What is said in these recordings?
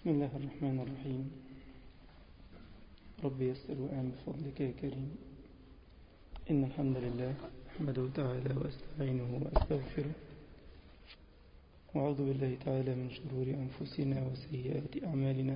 بسم الله الرحمن الرحيم. رب يسر وأعن بفضلك يا كريم. إن الحمد لله أحمده تعالى وأستعينه وأستغفره، وأعوذ بالله تعالى من شرور أنفسنا وسيئات أعمالنا.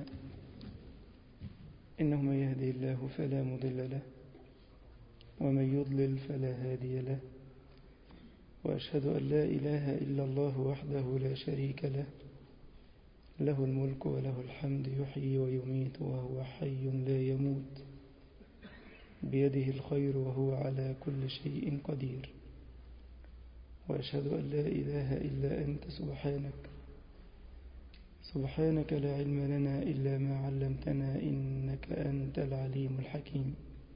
إنه من يهدي الله فلا مضل له، ومن يضلل فلا هادي له، وأشهد أن لا إله إلا الله وحده لا شريك له، له الملك وله الحمد، يحيي ويميت وهو حي لا يموت، بيده الخير وهو على كل شيء قدير. وأشهد أن لا إله إلا أنت سبحانك لا علم لنا إلا ما علمتنا، إنك أنت العليم الحكيم.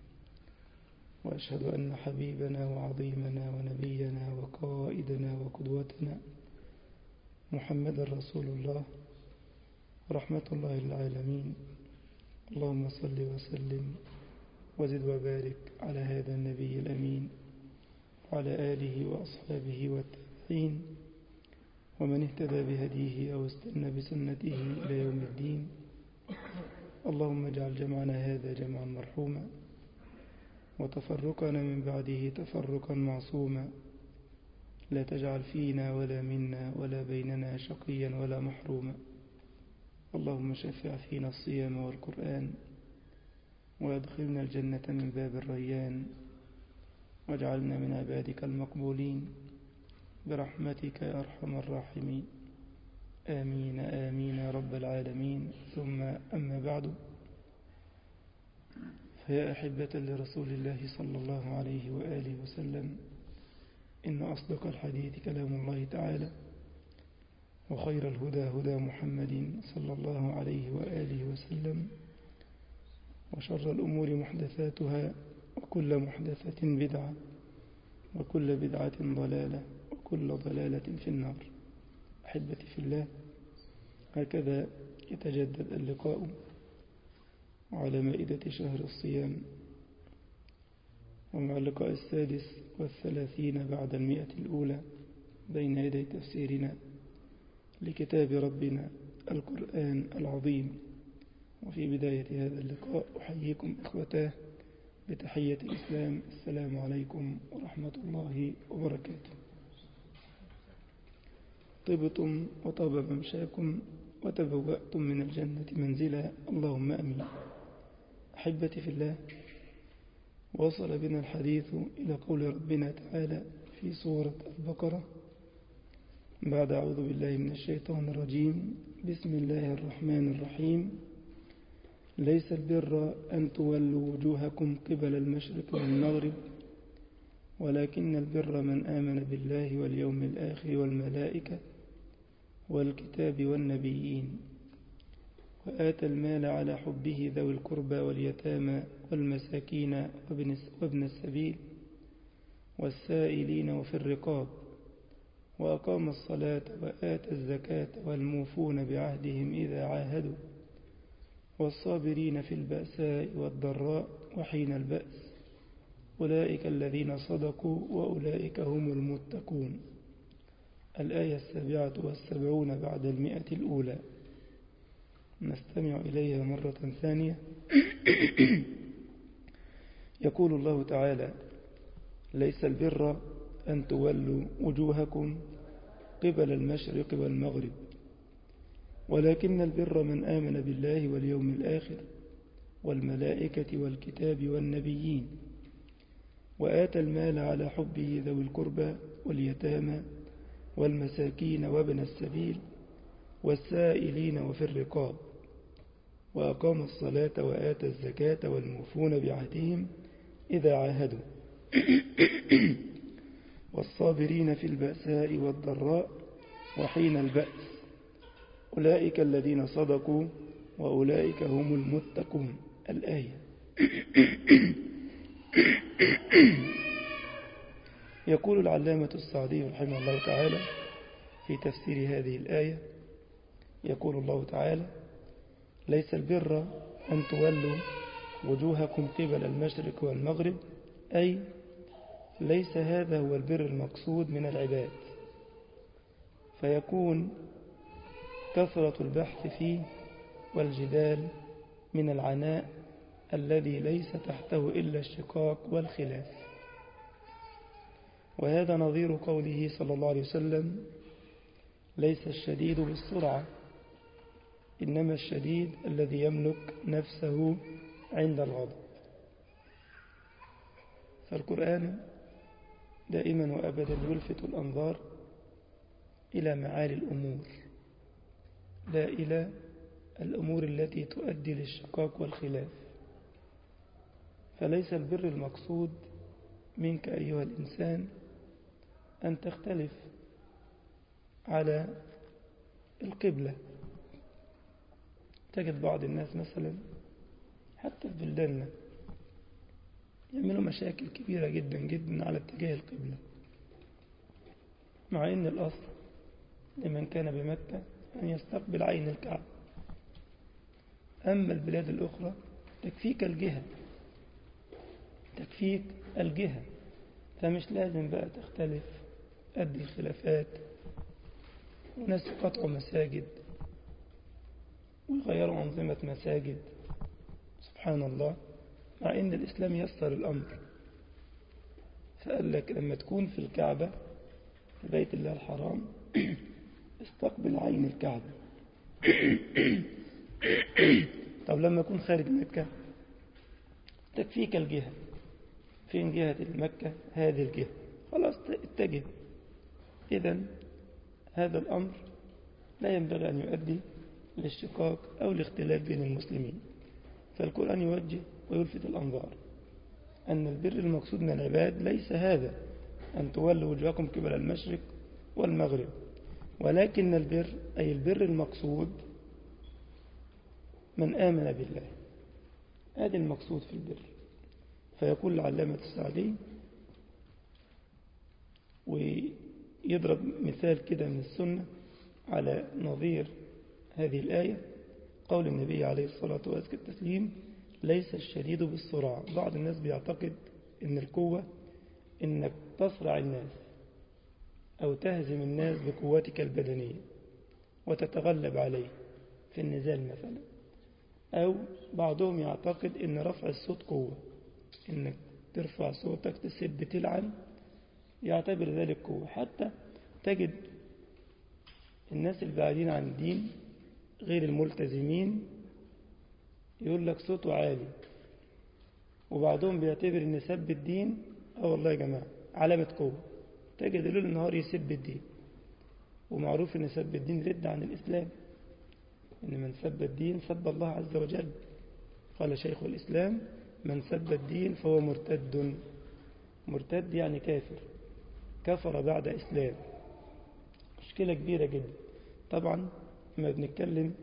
وأشهد أن حبيبنا وعظيمنا ونبينا وقائدنا وقدوتنا محمد رسول الله، رحمة الله للعالمين. اللهم صل وسلم وزد وبارك على هذا النبي الأمين، وعلى آله وأصحابه والتابعين ومن اهتدى بهديه أو استنى بسنته إلى يوم الدين. اللهم اجعل جمعنا هذا جمعا مرحوما، وتفرقنا من بعده تفرقا معصوما. لا تجعل فينا ولا منا ولا بيننا شقيا ولا محروما. اللهم شفع فينا الصيام والقرآن، وادخلنا الجنة من باب الريان، واجعلنا من عبادك المقبولين برحمتك يا أرحم الراحمين. آمين آمين يا رب العالمين. ثم أما بعد، فيا أحبة لرسول الله صلى الله عليه وآله وسلم، إن أصدق الحديث كلام الله تعالى، وخير الهدى هدى محمد صلى الله عليه وآله وسلم، وشر الأمور محدثاتها، وكل محدثة بدعة، وكل بدعة ضلالة، وكل ضلالة في النار. أحبتي في الله، هكذا يتجدد اللقاء على مائدة شهر الصيام، ومع اللقاء 36 بعد 100 الأولى بين يدي تفسيرنا لكتاب ربنا القرآن العظيم. وفي بداية هذا اللقاء أحييكم إخوتاه بتحية الإسلام: السلام عليكم ورحمة الله وبركاته. طبتم وطاب ممشاكم وتبوأتم من الجنة منزلا، اللهم أمين. أحبتي في الله، وصل بنا الحديث إلى قول ربنا تعالى في سورة البقرة بعد أعوذ بالله من الشيطان الرجيم. بسم الله الرحمن الرحيم: ليس البر أن تولوا وجوهكم قبل المشرق والمغرب، ولكن البر من آمن بالله واليوم الآخر والملائكة والكتاب والنبيين، وآتى المال على حبه ذوي القربى واليتامى والمساكين وابن السبيل والسائلين وفي الرقاب، وأقام الصلاة وآتى الزكاة والموفون بعهدهم إذا عاهدوا، والصابرين في البأساء والضراء وحين البأس، أولئك الذين صدقوا وأولئك هم المتقون. الآية 77 بعد 100 الأولى. نستمع إليها مرة ثانية. يقول الله تعالى: ليس البر أن تولوا وجوهكم قبل المشرق والمغرب، ولكن البر من آمن بالله واليوم الآخر والملائكة والكتاب والنبيين، وآتى المال على حبه ذوي القربى واليتامى والمساكين وابن السبيل والسائلين وفي الرقاب، وأقام الصلاة وآتى الزكاة والموفون بعهدهم إذا عاهدوا، والصابرين في البأساء والضراء وحين البأس، أولئك الذين صدقوا وأولئك هم المتقون. الآية. يقول العلامة السعدي رحمه الله تعالى في تفسير هذه الآية: يقول الله تعالى: ليس البر أن تولوا وجوهكم قبل المشرق والمغرب، أي ليس هذا هو البر المقصود من العباد، فيكون كثرة البحث فيه والجدال من العناء الذي ليس تحته إلا الشقاق والخلاف. وهذا نظير قوله صلى الله عليه وسلم: ليس الشديد بالسرعة، إنما الشديد الذي يملك نفسه عند الغضب. فالقرآن دائما وأبدا يلفت الأنظار إلى معالي الأمور، لا إلى الأمور التي تؤدي للشقاق والخلاف. فليس البر المقصود منك أيها الإنسان أن تختلف على القبلة. تجد بعض الناس مثلا حتى في بلداننا يعملوا مشاكل كبيرة جدا جدا على اتجاه القبلة، مع أن الأصل لمن كان بمكة أن يستقبل عين الكعبة. أما البلاد الأخرى تكفيك الجهة، تكفيك الجهة، فمش لازم بقى تختلف قد الخلافات، وناس يقطعوا مساجد ويغيروا أنظمة مساجد، سبحان الله، مع أن الإسلام يسر الأمر. فقال لك لما تكون في الكعبة في بيت الله الحرام استقبل عين الكعبة. طب لما يكون خارج مكة تكفيك الجهة، فين جهة مكة؟ هذه الجهة، خلاص اتجه. إذن هذا الأمر لا ينبغي أن يؤدي للشقاق أو الاختلاف بين المسلمين. فالقرآن يوجه ويلفت الأنظار أن البر المقصود من العباد ليس هذا أن تولوا وجهكم قبل المشرق والمغرب، ولكن البر أي البر المقصود من آمن بالله. هذا المقصود في البر. فيقول العلامة السعدي ويضرب مثال كده من السنة على نظير هذه الآية، قول النبي عليه الصلاة والسلام: ليس الشديد بالسرعة. بعض الناس بيعتقد أن القوة أنك تصرع الناس أو تهزم الناس بقوتك البدنية وتتغلب عليه في النزال مثلا، أو بعضهم يعتقد أن رفع الصوت قوة، أنك ترفع صوتك تسب تلعن يعتبر ذلك قوة. حتى تجد الناس البعيدين عن الدين غير الملتزمين يقول لك صوته عالي، وبعضهم بيعتبر ان سب الدين والله يا جماعة علامة قوة. تجد ليل النهار يسب الدين، ومعروف ان سب الدين رد عن الإسلام، ان من سب الدين سب الله عز وجل. قال شيخ الإسلام: من سب الدين فهو مرتد. مرتد يعني كافر، كفر بعد إسلام. مشكلة كبيرة جدا. طبعا لما بنتكلم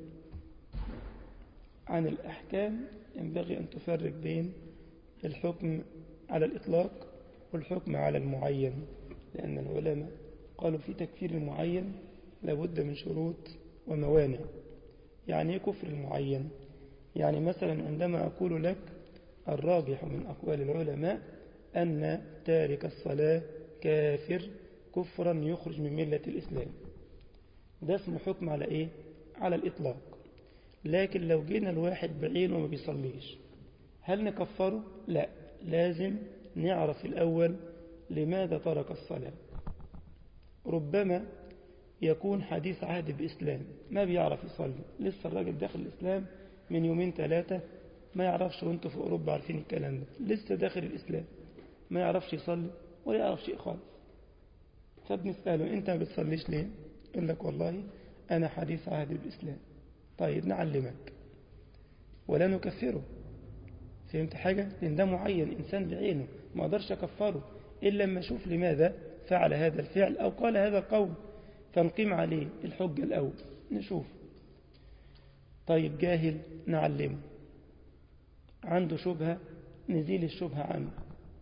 عن الأحكام ينبغي أن تفرق بين الحكم على الإطلاق والحكم على المعين، لأن العلماء قالوا في تكفير المعين لابد من شروط وموانع. يعني ايه كفر المعين؟ يعني مثلا عندما أقول لك الراجح من أقوال العلماء أن تارك الصلاة كافر كفرا يخرج من ملة الإسلام، ده اسمه حكم على إيه؟ على الإطلاق. لكن لو جينا الواحد بعينه وما بيصليش هل نكفره؟ لا، لازم نعرف الأول لماذا ترك الصلاة. ربما يكون حديث عهد بإسلام، ما بيعرف يصلي، لسه الراجل داخل الإسلام من يومين ثلاثة، ما يعرفش، وانتوا في أوروبا عارفين الكلام ده، لسه داخل الإسلام ما يعرفش يصلي ولا يعرف شيء خالص. فبنسأله انت ما بتصليش ليه؟ يقول لك والله أنا حديث عهد بالإسلام. طيب نعلمك ولا نكفره، فهمت حاجة؟ لأن ده معين إنسان بعينه ما أقدرش أكفره إلا لما أشوف لماذا فعل هذا الفعل أو قال هذا القول، فنقيم عليه الحجة الأول نشوف. طيب جاهل نعلمه، عنده شبهة نزيل الشبهة عنه،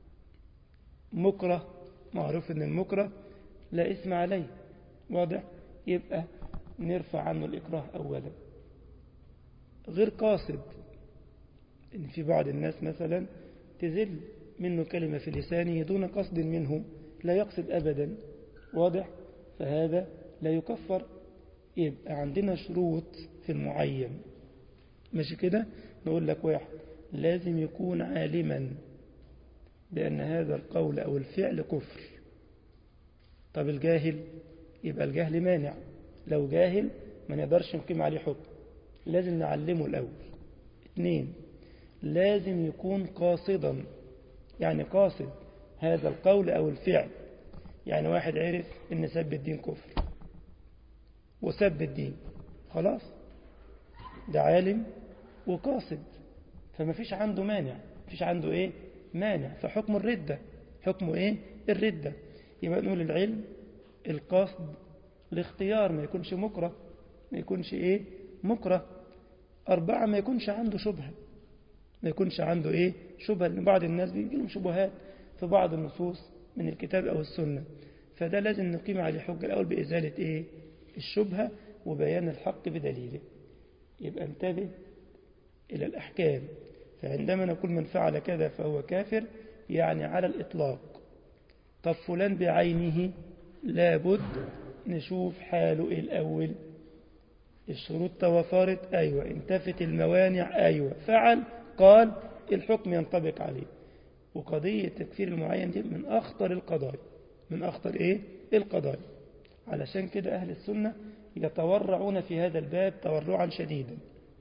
مكره معروف أن المكره لا اسم عليه، واضح؟ يبقى نرفع عنه الإكراه أولا. غير قاصد، إن في بعض الناس مثلا تزل منه كلمة في لسانه دون قصد منه، لا يقصد أبدا، واضح؟ فهذا لا يكفر. يبقى عندنا شروط في المعين، ماشي كده. نقول لك واحد لازم يكون عالما بأن هذا القول أو الفعل كفر. طب الجاهل؟ يبقى الجهل مانع، لو جاهل ما نقدرش نقيم عليه حكم، لازم نعلمه الأول. 2 لازم يكون قاصدا، يعني قاصد هذا القول أو الفعل. يعني واحد عرف إن سب الدين كفر وسب الدين، خلاص ده عالم وقاصد، فما فيش عنده مانع، فيش عنده إيه مانع، فحكم الردة، حكمه إيه الردة. يبقى نقول العلم القصد الاختيار، ما يكونش مكره، ما يكونش إيه مكره. 4 ما يكونش عنده شبهة، ما يكونش عنده إيه شبهة، لأن بعض الناس بيجي لهم شبهات في بعض النصوص من الكتاب أو السنة، فده لازم نقيم عليه حجة الأول بإزالة إيه الشبهة وبيان الحق بدليله. يبقى انتبه إلى الأحكام. فعندما نقول من فعل كذا فهو كافر يعني على الإطلاق. طب فلان بعينه لابد نشوف حاله إيه الأول، الشروط توفرت أيوة، انتفت الموانع أيوة، فعل قال الحكم ينطبق عليه. وقضية تكفير المعين دي من أخطر القضايا، من أخطر إيه القضايا. علشان كده أهل السنة يتورعون في هذا الباب تورعا شديدا،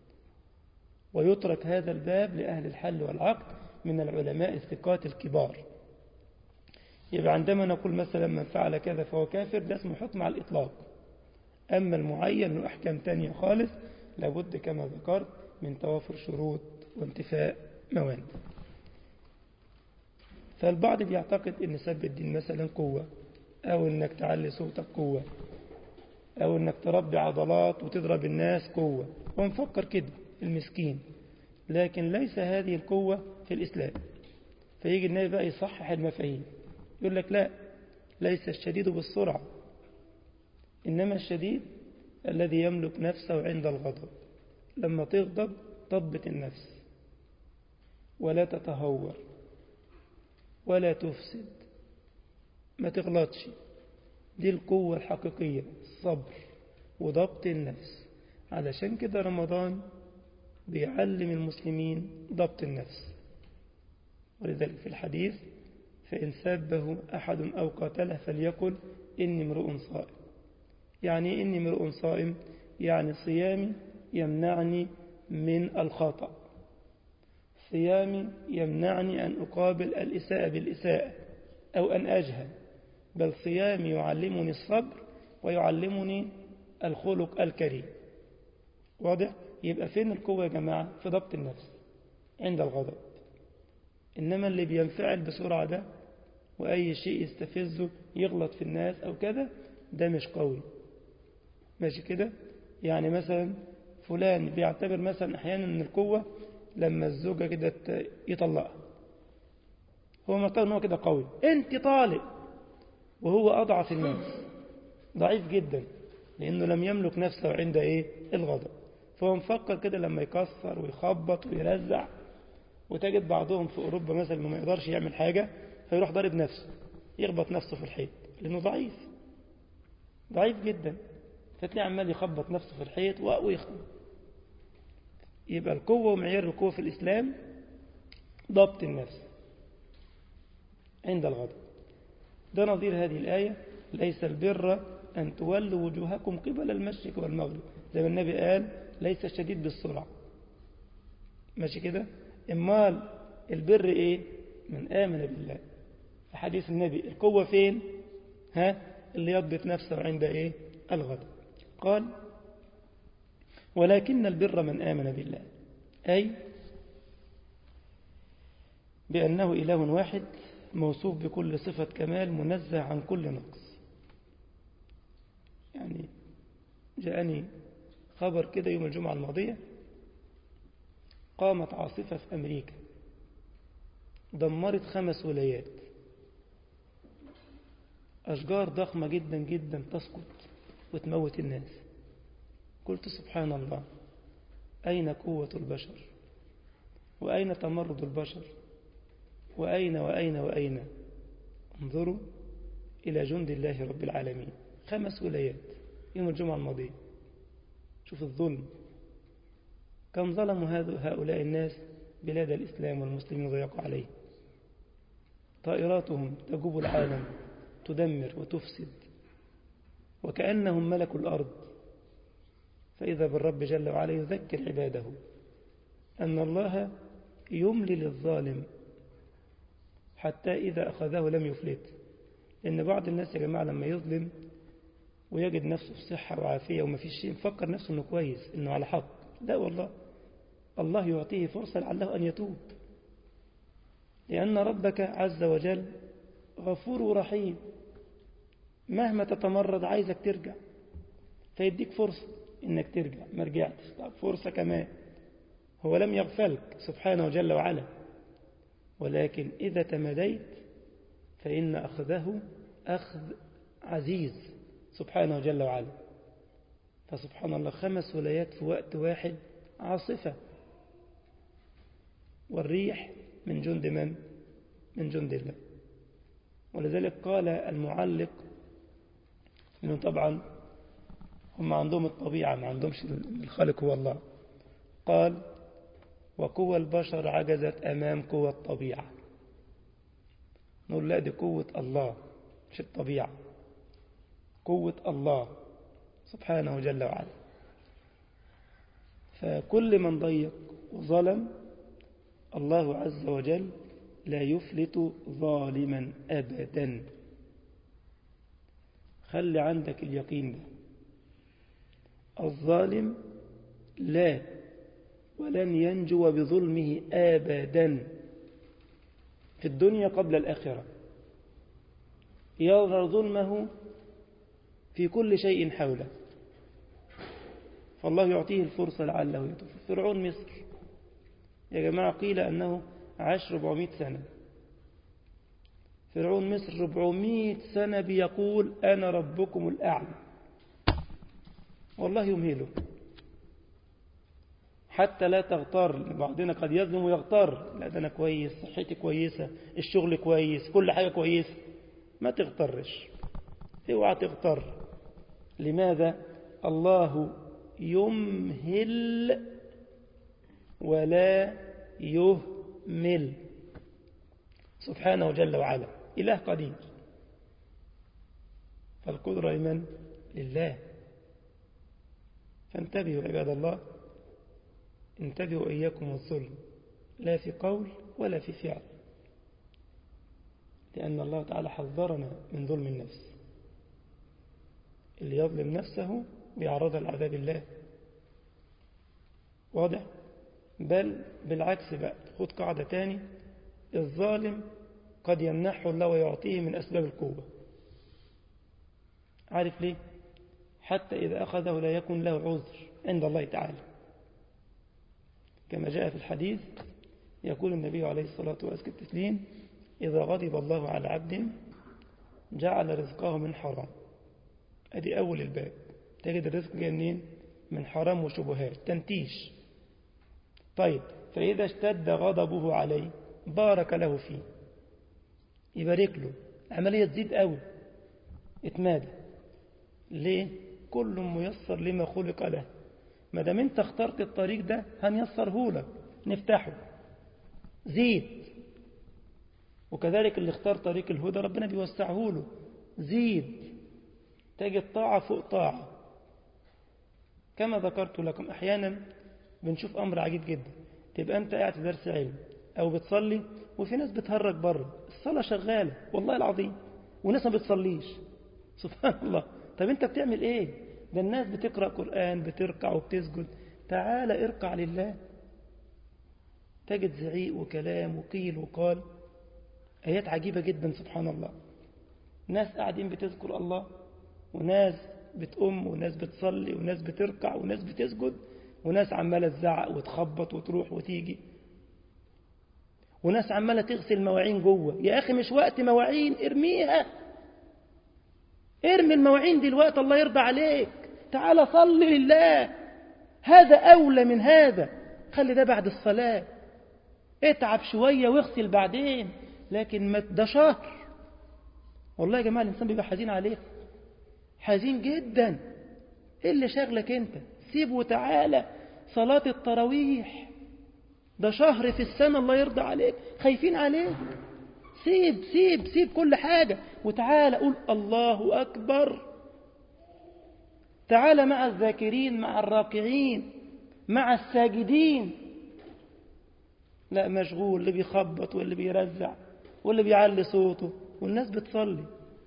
ويترك هذا الباب لأهل الحل والعقد من العلماء الثقات الكبار. يبقى عندما نقول مثلا من فعل كذا فهو كافر، ده اسمه حكم على الإطلاق. أما المعين له أحكام تانية خالص، لابد كما ذكرت من توافر شروط وانتفاء موانع. فالبعض بيعتقد أن سب الدين مثلا قوة، أو أنك تعلي صوتك قوة، أو أنك تربي عضلات وتضرب الناس قوة، ونفكر كده المسكين. لكن ليس هذه القوة في الإسلام. فيجي النبي بقى يصحح المفاهيم، يقول لك لا، ليس الشديد بالسرعة، إنما الشديد الذي يملك نفسه عند الغضب. لما تغضب تضبط النفس ولا تتهور ولا تفسد، ما تغلطش. دي القوة الحقيقية، الصبر وضبط النفس. علشان كده رمضان بيعلم المسلمين ضبط النفس. ولذلك في الحديث فإن سابه أحد أو قاتله فليقل إني امرؤ صائم. يعني إني امرؤ صائم، يعني صيامي يمنعني من الخطأ، صيامي يمنعني أن أقابل الإساءة بالإساءة أو أن أجهل، بل صيامي يعلمني الصبر ويعلمني الخلق الكريم. واضح؟ يبقى فين القوة يا جماعة؟ في ضبط النفس عند الغضب. إنما اللي بينفعل بسرعة ده وأي شيء يستفزه يغلط في الناس أو كذا، ده مش قوي. ماشي كده؟ يعني مثلا فلان بيعتبر مثلا أحيانا أن القوة لما الزوجة كده يطلقها، هو معتبر أنه كده قوي، أنت طالق، وهو أضعف الناس، ضعيف جدا، لأنه لم يملك نفسه عند إيه الغضب. فهو مفكر كده لما يكسر ويخبط ويرزع. وتجد بعضهم في أوروبا مثلا ما يقدرش يعمل حاجة فيروح ضارب نفسه، يخبط نفسه في الحيط، لأنه ضعيف، ضعيف جدا، فتلاقي عمال يخبط نفسه في الحيط ويخبط. يبقى القوة ومعيار القوة في الإسلام ضبط النفس عند الغضب. ده نظير هذه الآية: ليس البر أن تولوا وجوهكم قبل المشرق والمغرب، زي ما النبي قال ليس الشديد بالسرعة. ماشي كده؟ امال البر ايه؟ من آمن بالله. في حديث النبي القوة فين؟ اللي يضبط نفسه عند ايه الغضب. قال ولكن البر من آمن بالله، أي بأنه إله واحد موصوف بكل صفة كمال منزه عن كل نقص. يعني جاءني خبر كده يوم الجمعة الماضية، قامت عاصفة في أمريكا دمرت 5 ولايات، أشجار ضخمة جدا جدا تسقط وتموت الناس. قلت سبحان الله، أين قوة البشر؟ وأين تمرد البشر؟ وأين وأين وأين؟ انظروا إلى جند الله رب العالمين. 5 ولايات يوم الجمعة الماضية. شوف الظلم، كم ظلموا هؤلاء الناس بلاد الإسلام والمسلمين وضيقوا عليه. طائراتهم تجوب العالم تدمر وتفسد وكأنهم ملكوا الأرض. فإذا بالرب جل وعلا يذكر عباده أن الله يملي للظالم حتى إذا أخذه لم يفلت. لأن بعض الناس يا جماعة لما يظلم ويجد نفسه في صحة وعافية وما فيش شيء مفكر نفسه أنه كويس أنه على حق. لا والله، الله يعطيه فرصة لعله أن يتوب، لأن ربك عز وجل غفور رحيم، مهما تتمرد عايزك ترجع فيديك فرصة إنك ترجع. ما رجعتش، طب فرصة كمان. هو لم يغفلك سبحانه جل وعلا، ولكن إذا تماديت فإن أخذه أخذ عزيز سبحانه جل وعلا. فسبحان الله 5 ولايات في وقت واحد عاصفة، والريح من جند من؟ من جند الله. ولذلك قال المعلق إنه طبعا هم عندهم الطبيعة، ما عندهمش الخالق هو الله. قال وقوى البشر عجزت أمام قوى الطبيعة. نقول لا، دي قوة الله مش الطبيعة، قوة الله سبحانه جل وعلا. فكل من ضيق وظلم الله عز وجل لا يفلت ظالما أبدا. خلي عندك اليقين ده، الظالم لا ولن ينجو بظلمه أبدا في الدنيا قبل الآخرة. يرى ظلمه في كل شيء حوله، فالله يعطيه الفرصة لعله يتوب. فرعون مصر يا جماعة قيل أنه عاش 400 سنة. فرعون مصر 400 سنة بيقول أنا ربكم الأعلى، والله يمهله حتى لا تغتر. بعضنا قد يظلم ويغتر، لا ده أنا كويس، صحتي كويسة، الشغل كويس، كل حاجة كويسة. ما تغترش، اوعى تغتر. لماذا؟ الله يمهل ولا يهمل سبحانه جل وعلا، إله قدير. فالقدرة لمن؟ لله. فانتبهوا عباد الله، انتبهوا إياكم الظلم، لا في قول ولا في فعل، لأن الله تعالى حذرنا من ظلم النفس. اللي يظلم نفسه بيعرض لعذاب الله، واضح؟ بل بالعكس بقى، خد قاعدة تاني، الظالم قد يمنحه الله ويعطيه من أسباب القوة. عارف ليه؟ حتى إذا أخذه لا يكون له عذر عند الله تعالى، كما جاء في الحديث يقول النبي عليه الصلاة والسلام إذا غضب الله على عبد جعل رزقه من حرام. أدي أول الباب، تجد الرزق جاي منين؟ من حرام وشبهات، تنتيش. طيب فإذا اشتد غضبه عليه بارك له فيه، يبارك له، العملية تزيد قوي، اتمادى. ليه؟ كل ميسر لما خلق له. ما دام انت اخترت الطريق ده هنيسره لك، نفتحه، زيد. وكذلك اللي اختار طريق الهدى ربنا بيوسعه له، زيد. تجد طاعة فوق طاعة. كما ذكرت لكم أحيانا بنشوف أمر عجيب جدا، تبقى أنت قاعد في درس علم أو بتصلي وفي ناس بتهرج بره، الصلاة شغالة والله العظيم وناس ما بتصليش، سبحان الله. طب أنت بتعمل إيه؟ ده الناس بتقرأ قرآن، بتركع وبتسجد. تعال اركع لله. تجد زعيق وكلام وقيل وقال، آيات عجيبة جدا سبحان الله. ناس قاعدين بتذكر الله، وناس بتقوم، وناس بتصلي، وناس بتركع، وناس بتسجد، وناس عمالة تزعق وتخبط وتروح وتيجي، وناس عمالة تغسل مواعين جوه. يا أخي مش وقت مواعين، ارميها، ارمي المواعين دلوقتي، الله يرضى عليك. تعال صلي لله، هذا أولى من هذا. خلي ده بعد الصلاة، اتعب شوية واغسل بعدين، لكن ما ده شهر. والله يا جماعة الإنسان بيبقى حزين عليه، حزين جدا. إيه اللي شغلك أنت؟ سيبه وتعالى صلاة التراويح، ده شهر في السنة الله يرضى عليك، خايفين عليك، سيب سيب سيب كل حاجة وتعالى قول الله أكبر. تعالى مع الذاكرين، مع الراكعين، مع الساجدين. لا، مشغول، اللي بيخبط واللي بيرزع واللي بيعلي صوته والناس بتصلي.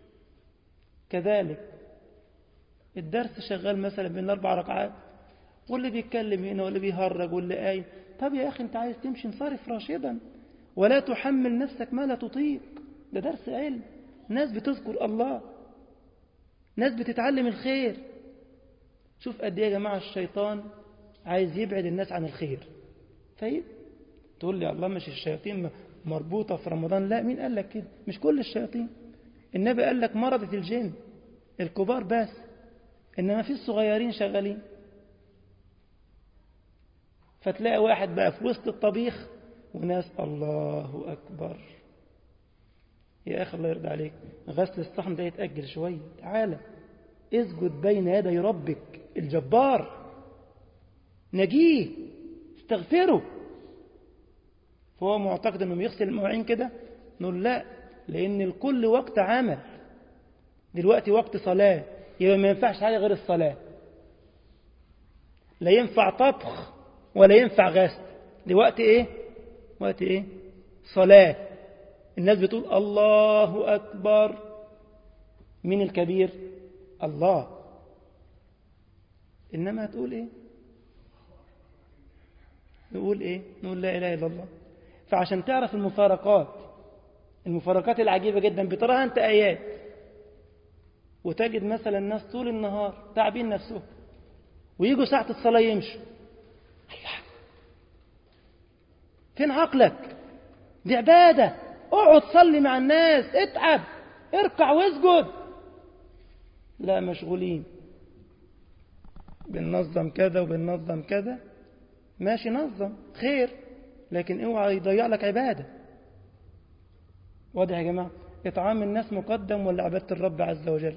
كذلك الدرس شغال مثلا بين 4 ركعات واللي بيتكلم هنا واللي بيهرج واللي قايم. طب يا أخي أنت عايز تمشي انصرف راشدا، ولا تحمل نفسك ما لا تطيق. ده درس علم، ناس بتذكر الله، ناس بتتعلم الخير. شوف قد ايه يا جماعة الشيطان عايز يبعد الناس عن الخير. طيب تقول لي الله مش الشياطين مربوطة في رمضان؟ لا، مين قال لك كده؟ مش كل الشياطين. النبي قال لك مرضة الجن الكبار بس، إنما في الصغيرين شغالين. فتلاقي واحد بقى في وسط الطبيخ وناس الله أكبر. يا أخي الله يرضى عليك، غسل الصحن ده يتأجل شوية. تعالى اسجد بين يدي ربك الجبار، نجيه، استغفره. فهو معتقد أنه يغسل المواعين كده، نقول لا، لأن الكل وقت عمل. دلوقتي وقت صلاة، يبقى ما ينفعش حاجة غير الصلاة. لا ينفع طبخ ولا ينفع غسل. دي وقت إيه؟ وقت إيه؟ صلاة. الناس بتقول الله أكبر. مين الكبير؟ الله. إنما هتقول إيه؟ نقول إيه؟ نقول لا إله إلا الله. فعشان تعرف المفارقات العجيبة جدا بتراها أنت آيات، وتجد مثلا الناس طول النهار تعبين نفسهم ويجوا ساعة الصلاة يمشوا. الله، فين عقلك؟ دي عبادة. اقعد صلي مع الناس، اتعب، اركع واسجد. لا، مشغولين، بننظم كذا وبننظم كذا. ماشي، نظم خير، لكن اوعى يضيع لك عبادة. واضح يا جماعة؟ إطعام الناس مقدم ولا عبادة الرب عز وجل؟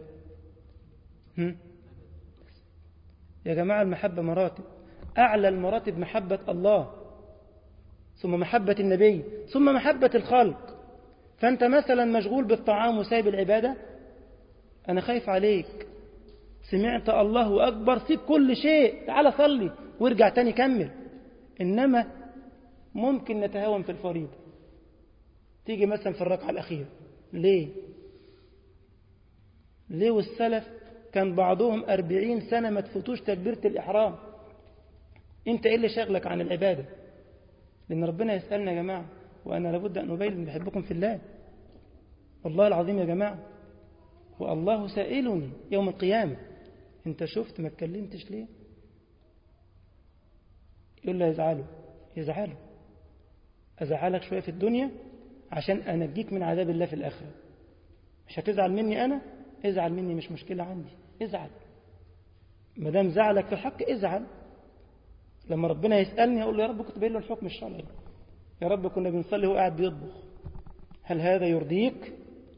يا جماعة المحبة مراتب، أعلى المراتب محبة الله، ثم محبة النبي، ثم محبة الخلق. فأنت مثلا مشغول بالطعام وسايب العبادة، أنا خايف عليك. سمعت الله أكبر، سيب كل شيء، تعال صلي وارجع تاني كمل. إنما ممكن نتهاون في الفريضة، تيجي مثلا في الركعة الأخيرة. ليه؟ والسلف كان بعضهم 40 سنة ما تفوتوش تكبيرة الإحرام. أنت إيه اللي شغلك عن العبادة؟ لأن ربنا يسألنا يا جماعة، وأنا لابد أن أبين أن بحبكم في الله والله العظيم يا جماعة. والله سائلني يوم القيامة، أنت شفت ما اتكلمتش ليه؟ يقول له يزعله. أزعلك شوية في الدنيا عشان أنجيك من عذاب الله في الآخرة. مش هتزعل مني أنا؟ ازعل مني، مش مشكلة عندي، ازعل. مدام زعلك في الحق ازعل. لما ربنا يسألني أقول له يا رب كنت باين له الحكم الشرعي، يا رب كنا بنصلي وهو قاعد بيطبخ، هل هذا يرضيك؟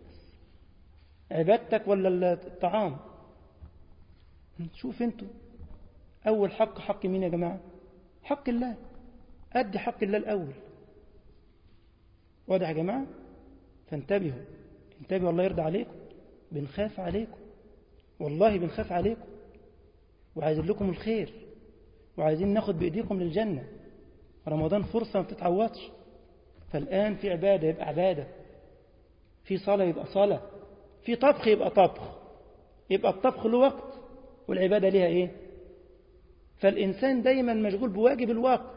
عبادتك ولا الطعام؟ شوف انتوا، أول حق مين يا جماعة؟ حق الله. أدي حق الله الأول. واضح يا جماعة؟ فانتبهوا الله يرضى عليكم. بنخاف عليكم والله، بنخاف عليكم، وعايزين لكم الخير، وعايزين ناخد بإيديكم للجنة. رمضان فرصة ما بتتعوضش. فالآن في عبادة يبقى عبادة، في صلاة يبقى صلاة، في طبخ يبقى طبخ. يبقى الطبخ له وقت والعبادة لها إيه؟ فالإنسان دايما مشغول بواجب الوقت.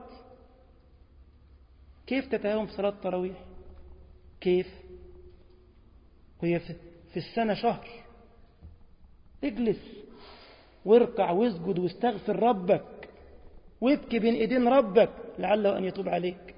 كيف تتهاون في صلاة التراويح؟ كيف؟ وهي في السنة شهر. اجلس واركع واسجد واستغفر ربك وابكي بين ايدين ربك لعله أن يتوب عليك.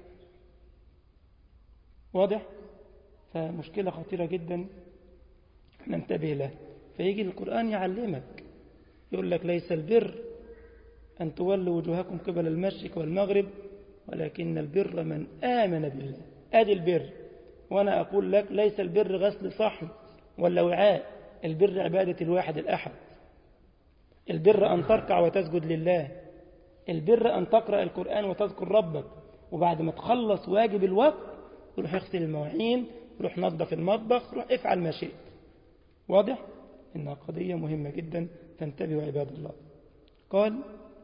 واضح؟ فمشكلة خطيرة جدا ننتبه لها. فيجي القرآن يعلمك، يقول لك ليس البر أن تولوا وجوهكم قبل المشرق والمغرب ولكن البر من آمن بالله. أدي البر. وأنا أقول لك ليس البر غسل صحن ولا وعاء، البر عبادة الواحد الأحد. البر أن تركع وتسجد لله، البر أن تقرأ القرآن وتذكر ربك، وبعد ما تخلص واجب الوقت روح اغسل المواعين، روح نظف المطبخ، روح افعل ما شئت. واضح؟ إنها قضية مهمة جدا، فانتبهوا عباد الله. قال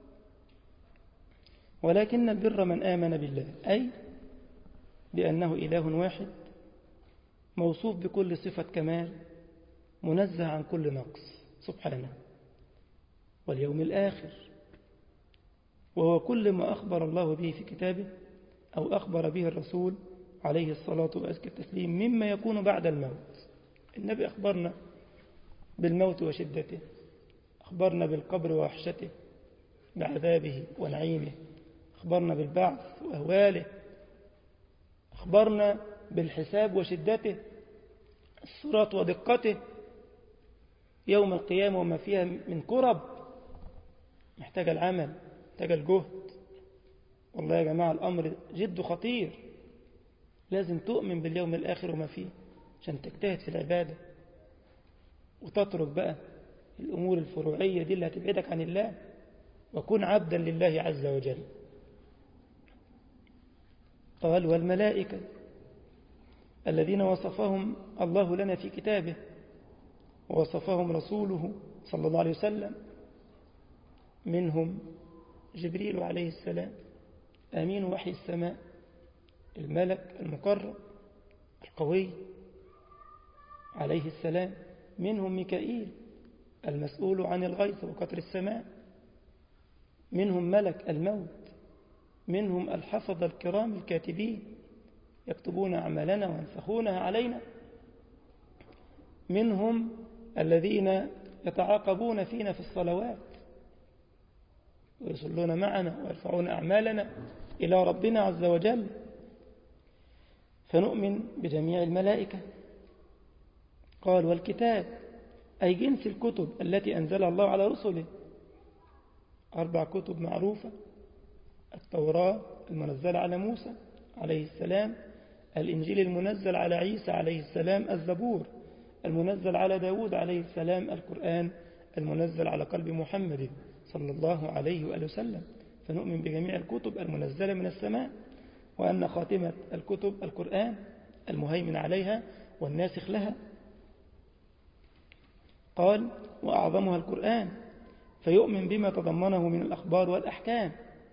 ولكن البر من آمن بالله، أي بأنه إله واحد موصوف بكل صفة كمال منزه عن كل نقص سبحانه، واليوم الآخر، وهو كل ما أخبر الله به في كتابه أو أخبر به الرسول عليه الصلاة وأزكى التسليم مما يكون بعد الموت. النبي أخبرنا بالموت وشدته، أخبرنا بالقبر ووحشته، بعذابه ونعيمه، أخبرنا بالبعث وأهواله، أخبرنا بالحساب وشدته، الصراط ودقته، يوم القيامة وما فيها من كرب، محتاج العمل، محتاج الجهد. والله يا جماعة الأمر جد خطير، لازم تؤمن باليوم الآخر وما فيه عشان تجتهد في العبادة وتترك بقى الأمور الفروعية دي اللي هتبعدك عن الله، وكن عبدا لله عز وجل. قال والملائكة الذين وصفهم الله لنا في كتابه ووصفهم رسوله صلى الله عليه وسلم، منهم جبريل عليه السلام أمين وحي السماء، الملك المقرب القوي عليه السلام، منهم ميكائيل المسؤول عن الغيث وقطر السماء، منهم ملك الموت، منهم الحفظة الكرام الكاتبين يكتبون أعمالنا وينسخونها علينا، منهم الذين يتعاقبون فينا في الصلوات ويصلون معنا ويرفعون أعمالنا إلى ربنا عز وجل. فنؤمن بجميع الملائكة. قال والكتاب أي جنس الكتب التي أنزلها الله على رسله، 4 كتب معروفة: التوراة المنزلة على موسى عليه السلام، الإنجيل المنزل على عيسى عليه السلام، الزبور المنزل على داود عليه السلام، القرآن المنزل على قلب محمد صلى الله عليه وآله وسلم. فنؤمن بجميع الكتب المنزلة من السماء، وأن خاتمة الكتب القرآن المهيمن عليها والناسخ لها. قال وأعظمها القرآن، فيؤمن بما تضمنه من الأخبار والأحكام.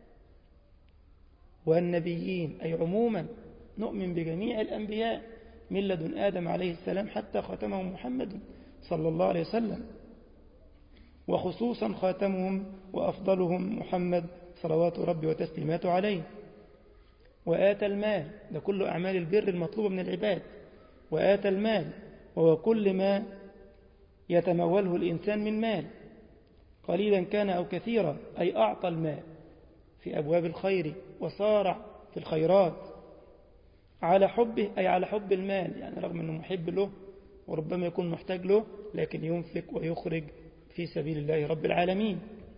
والنبيين أي عموما نؤمن بجميع الأنبياء من لدن آدم عليه السلام حتى خاتمهم محمد صلى الله عليه وسلم، وخصوصا خاتمهم وأفضلهم محمد صلوات ربي وتسليماته عليه. وآتى المال، ده كل أعمال البر المطلوبة من العباد. وآتى المال وهو كل ما يتموله الإنسان من مال، قليلا كان أو كثيرا، أي أعطى المال في أبواب الخير وصارع في الخيرات على حبه، أي على حب المال، يعني رغم أنه محب له وربما يكون محتاج له، لكن ينفق ويخرج في سبيل الله رب العالمين.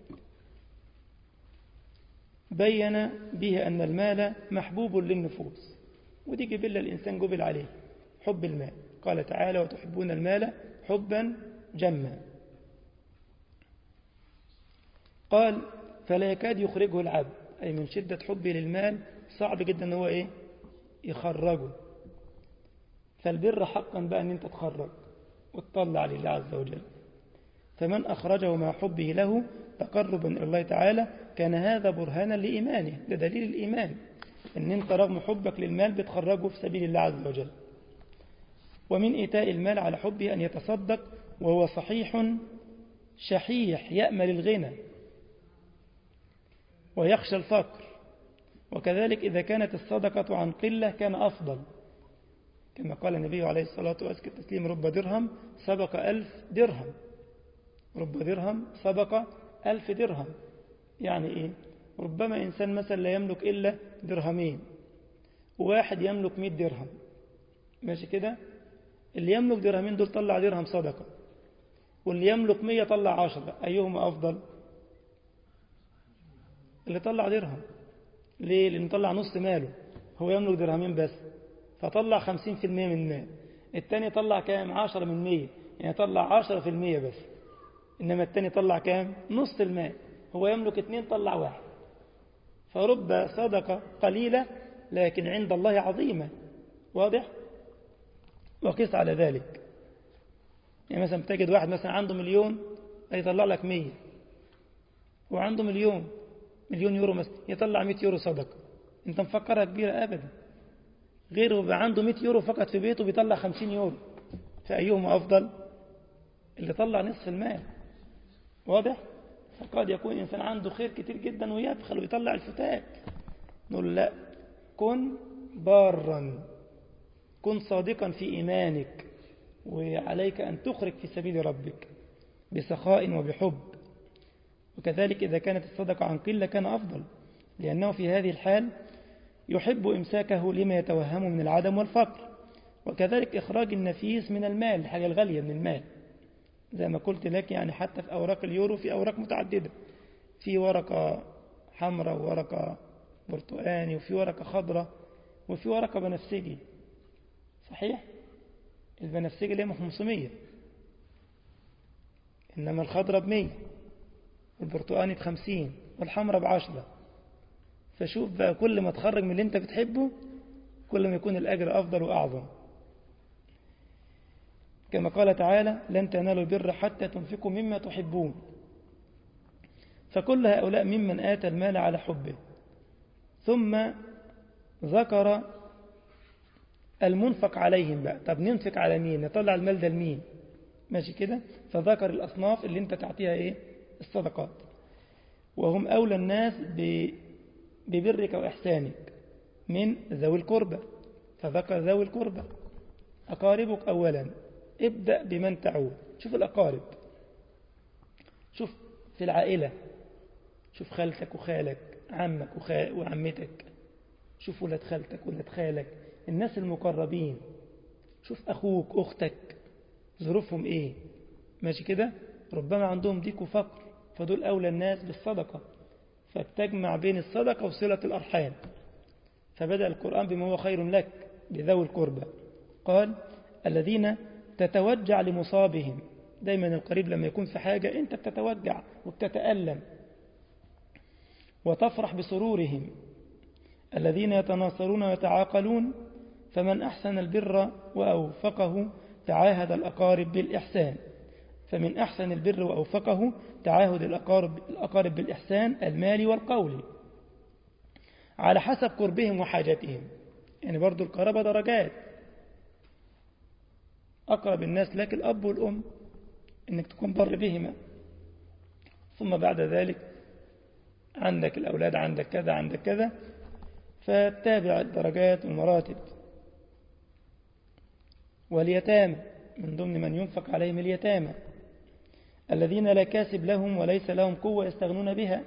بين به أن المال محبوب للنفوس، ودي جبلة الإنسان جبل عليه، حب المال. قال تعالى وتحبون المال حبا جما. قال فلا يكاد يخرجه العبد، أي من شدة حبه للمال صعب جدا أنه يخرجه. فالبر حقا بقى أن أنت تخرج وتطلع لله عز وجل. فمن أخرجه مع حبه له تقربا إلى الله تعالى كان هذا برهانا لإيمانه، ده دليل الإيمان أن أنت رغم حبك للمال بتخرجه في سبيل الله عز وجل. ومن إيتاء المال على حبه أن يتصدق وهو صحيح شحيح يأمل الغنى ويخشى الفقر، وكذلك إذا كانت الصدقة عن قلة كان أفضل، كما قال النبي عليه الصلاة والسلام رب درهم سبق 1000 درهم، رب درهم سبق 1000 درهم. يعني إيه؟ ربما إنسان مثلا لا يملك إلا درهمين، وواحد يملك 100 درهم، ماشي كده؟ اللي يملك درهمين دول طلع درهم صدقة، واللي يملك 100 طلع 10، أيهما أفضل؟ اللي طلع درهم. ليه؟ لأنه طلع نص ماله، هو يملك درهمين بس فطلع 50% من المال. التاني طلع كام؟ 10 من 100، يعني طلع 10% بس. إنما التاني طلع كام؟ نص المال، هو يملك 2 طلع 1. فرب صدقة قليلة لكن عند الله عظيمة. واضح؟ وقيس على ذلك. يعني مثلا تجد واحد مثلا عنده 1,000,000 يطلع لك 100، وعنده 1,000,000 يورو مثلا يطلع 100 يورو صدقة. انت مفكرها كبيرة أبدا. غيره بقى عنده 100 يورو فقط في بيته بيطلع 50 يورو. فأيهم أفضل؟ اللي طلع نصف المال. واضح؟ فقد يكون إنسان عنده خير كتير جدا ويبخل ويطلع الفتات. نقول لا، كن بارا، كن صادقا في إيمانك، وعليك أن تخرج في سبيل ربك بسخاء وبحب. وكذلك إذا كانت الصدقة عن قلة كان أفضل، لأنه في هذه الحال يحب إمساكه لما يتوهم من العدم والفقر. وكذلك إخراج النفيس من المال، الحاجة الغالية من المال، زي ما قلت لك. يعني حتى في أوراق اليورو في أوراق متعددة، في ورقة حمراء وورقة برتقاني وفي ورقة خضراء وفي ورقة بنفسجي. صحيح؟ البنفسجي اللي 500، إنما الخضراء 100، والبرتقاني 50، والحمراء 10. فشوف بقى، كل ما تخرج من اللي انت بتحبه كل ما يكون الأجر أفضل وأعظم. كما قال تعالى: لن تنالوا البر حتى تنفقوا مما تحبون. فكل هؤلاء ممن آتى المال على حبه. ثم ذكر المنفق عليهم بقى. طب ننفق على مين؟ نطلع المال ده لمين؟ ماشي كده. فذكر الأصناف اللي انت تعطيها ايه؟ الصدقات. وهم أولى الناس ببرك وإحسانك من ذوي القربى. فذكر ذوي القربى، أقاربك أولا، ابدأ بمن تعود. شوف الأقارب، شوف في العائلة، شوف خالتك وخالك، عمك وعمتك، شوف ولاد خالتك ولاد خالك، الناس المقربين. شوف أخوك أختك ظروفهم إيه. ماشي كده. ربما عندهم ضيق وفقر، فدول أولى الناس بالصدقة. فتجمع بين الصدقة وصلة الأرحام. فبدأ القرآن بما هو خير لك، بذوي القربى. قال: الذين تتوجع لمصابهم. دايما القريب لما يكون في حاجة أنت بتتوجع وبتتألم وتفرح بسرورهم. الذين يتناصرون ويتعاقلون. فمن أحسن البر وأوفقه تعاهد الأقارب بالإحسان. فمن أحسن البر وأوفقه تعاهد الأقارب بالإحسان المالي والقولي على حسب قربهم وحاجتهم. يعني برضو القرابة درجات. أقرب الناس لك الأب والأم، إنك تكون بر بهما. ثم بعد ذلك عندك الأولاد، عندك كذا عندك كذا، فتابع الدرجات والمراتب. واليتامى، من ضمن من ينفق عليهم اليتامى الذين لا كاسب لهم وليس لهم قوة يستغنون بها.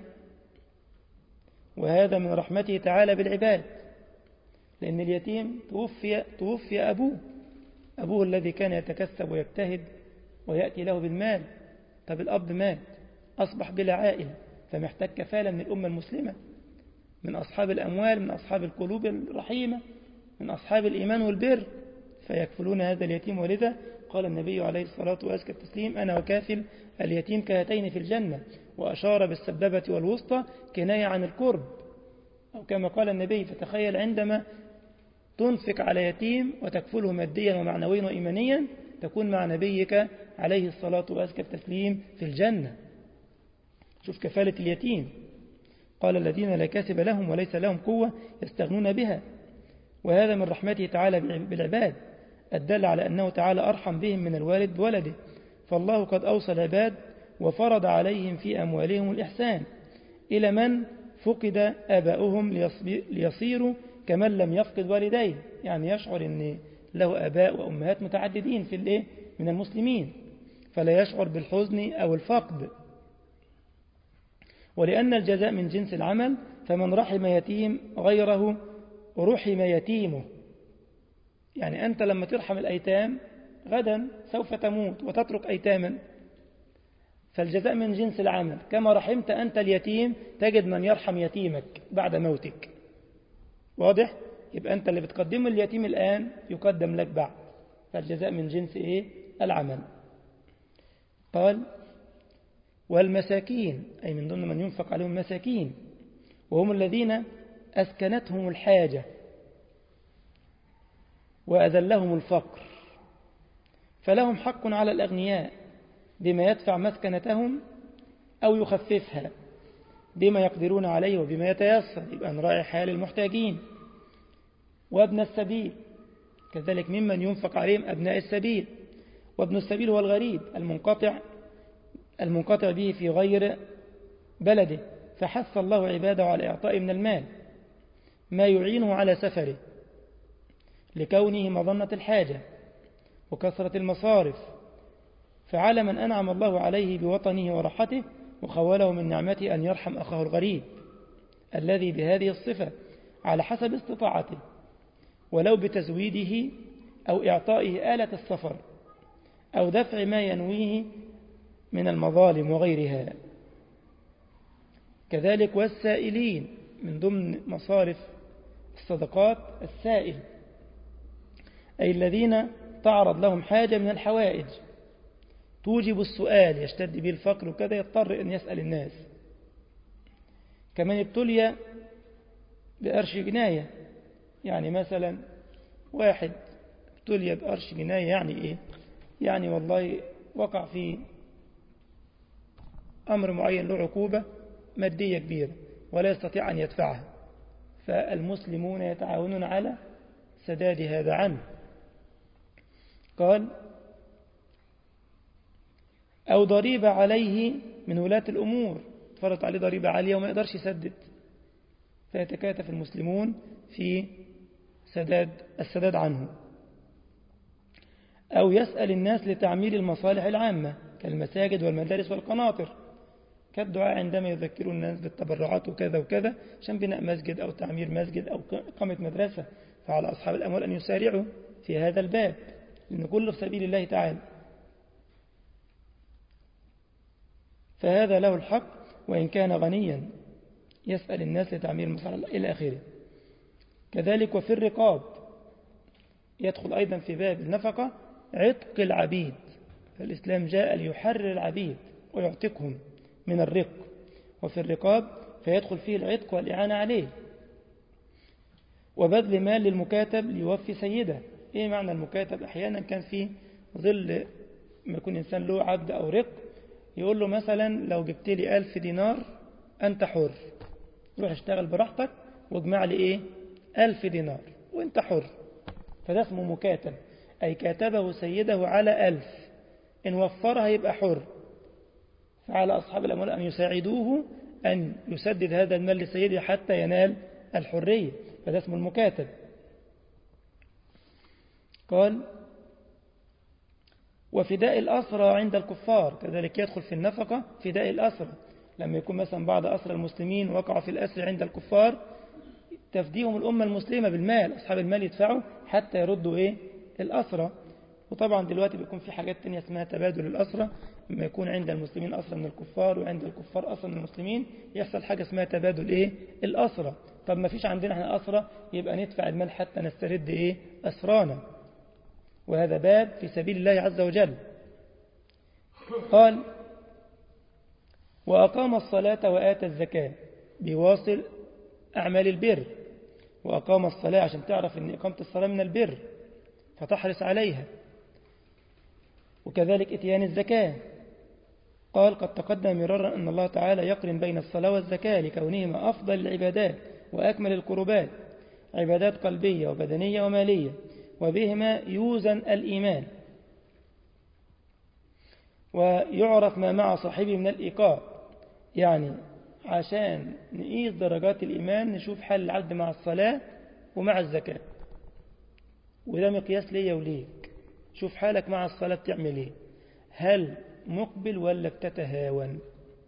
وهذا من رحمته تعالى بالعباد، لأن اليتيم توفي أبوه الذي كان يتكسب ويجتهد ويأتي له بالمال. طب الأب مات، أصبح بلا عائل، فمحتاج كفالة من الأمة المسلمة، من أصحاب الأموال، من أصحاب القلوب الرحيمة، من أصحاب الإيمان والبر، فيكفلون هذا اليتيم. ولذا قال النبي عليه الصلاة والسلام: أنا وكافل اليتيم كهاتين في الجنة. وأشار بالسبابة والوسطى كناية عن القرب، أو كما قال النبي: فتخيل عندما تنفق على يتيم وتكفله ماديا ومعنويا وإيمانيا تكون مع نبيك عليه الصلاة والسلام في الجنة. شوف كفالة اليتيم. قال: الذين لا كاسب لهم وليس لهم قوة يستغنون بها. وهذا من رحمته تعالى بالعباد، الدل على أنه تعالى أرحم بهم من الوالد بولده. فالله قد أوصى العباد وفرض عليهم في أموالهم الإحسان إلى من فقد آباؤهم ليصيروا كمن لم يفقد والديه. يعني يشعر أن له آباء وأمهات متعددين في من المسلمين، فلا يشعر بالحزن أو الفقد. ولأن الجزاء من جنس العمل، فمن رحم يتيم غيره رحم يتيمه. يعني أنت لما ترحم الأيتام غدا سوف تموت وتترك أيتاما، فالجزاء من جنس العمل. كما رحمت أنت اليتيم تجد من يرحم يتيمك بعد موتك. واضح؟ يبقى أنت اللي بتقدم اليتيم الآن يقدم لك بعد. فالجزاء من جنس العمل. قال: والمساكين، أي من ضمن من ينفق عليهم مساكين. وهم الذين أسكنتهم الحاجة وأذلهم الفقر، فلهم حق على الأغنياء بما يدفع مسكنتهم أو يخففها بما يقدرون عليه وبما يتيسر، يبقى نراعي حال المحتاجين. وابن السبيل كذلك ممن ينفق عليهم أبناء السبيل، وابن السبيل هو الغريب المنقطع به في غير بلده، فحث الله عباده على إعطاء من المال ما يعينه على سفره لكونه مظنة الحاجة وكثرة المصارف، فعلى من أنعم الله عليه بوطنه وراحته وخوله من نعمته أن يرحم أخاه الغريب الذي بهذه الصفة على حسب استطاعته، ولو بتزويده أو إعطائه آلة السفر أو دفع ما ينويه من المظالم وغيرها. كذلك والسائلين من ضمن مصارف الصدقات السائل، أي الذين تعرض لهم حاجة من الحوائج توجب السؤال، يشتد به الفقر وكذا يضطر أن يسأل الناس. كمان ابتلي بقرش جناية، يعني مثلا واحد ابتلي بقرش جناية، يعني إيه؟ يعني والله وقع في أمر معين له عقوبة مادية كبيرة ولا يستطيع أن يدفعها، فالمسلمون يتعاونون على سداد هذا عنه. قال أو ضريبة عليه من ولاة الأمور، فرض عليه ضريبة عالية وما يقدرش يسدد، فيتكاتف المسلمون في السداد عنه. أو يسأل الناس لتعمير المصالح العامة كالمساجد والمدارس والقناطر، كالدعاء عندما يذكرون الناس بالتبرعات وكذا وكذا عشان بناء مسجد أو تعمير مسجد أو إقامة مدرسة، فعلى أصحاب الأموال أن يسارعوا في هذا الباب، لأن كله في سبيل الله تعالى. فهذا له الحق وإن كان غنيا، يسأل الناس لتعمير المصالح إلى آخره. كذلك وفي الرقاب يدخل أيضا في باب النفقة عتق العبيد، فالإسلام جاء ليحرر العبيد ويعتقهم من الرق، وفي الرقاب فيدخل فيه العتق والإعانة عليه، وبذل مال للمكاتب ليوفي سيده. إيه معنى المكاتب؟ أحيانا كان فيه ظل ما يكون إنسان له عبد أو رق، يقول له مثلا لو جبت لي 1000 دينار أنت حر، روح اشتغل براحتك واجمع لي إيه 1000 دينار وانت حر، فده اسمه مكاتب، أي كاتبه سيده على 1000، إن وفرها يبقى حر، فعلى أصحاب الأموال أن يساعدوه أن يسدد هذا المال لسيده حتى ينال الحرية، فده اسمه المكاتب. قال وفداء الأسرى عند الكفار، كذلك يدخل في النفقة فداء الأسرى، لما يكون مثلا بعض أسرى المسلمين وقعوا في الأسر عند الكفار، تفديهم الأمة المسلمة بالمال، أصحاب المال يدفعوا حتى يردوا إيه الأسرى. وطبعا دلوقتي بيكون في حاجات تانية اسمها تبادل الأسرى، لما يكون عند المسلمين أسرى من الكفار وعند الكفار أسرى من المسلمين، يحصل حاجة اسمها تبادل إيه الأسرى. طب ما فيش عندنا احنا أسرى، يبقى ندفع المال حتى نسترد إيه أسرانا، وهذا باب في سبيل الله عز وجل. قال وأقام الصلاة وآتى الزكاة، بيواصل أعمال البر، وأقام الصلاة عشان تعرف أن إقامة الصلاة من البر فتحرص عليها، وكذلك إتيان الزكاة. قال قد تقدم مرارا أن الله تعالى يقرن بين الصلاة والزكاة لكونهما أفضل العبادات وأكمل القربات، عبادات قلبية وبدنية ومالية، وبهما يوزن الإيمان ويعرف ما مع صاحبه من الإيقاع، يعني عشان نقيس درجات الإيمان نشوف حال العبد مع الصلاة ومع الزكاة، وده مقياس ليا وليك. شوف حالك مع الصلاة بتعمل ايه، هل مقبل ولا بتتهاون؟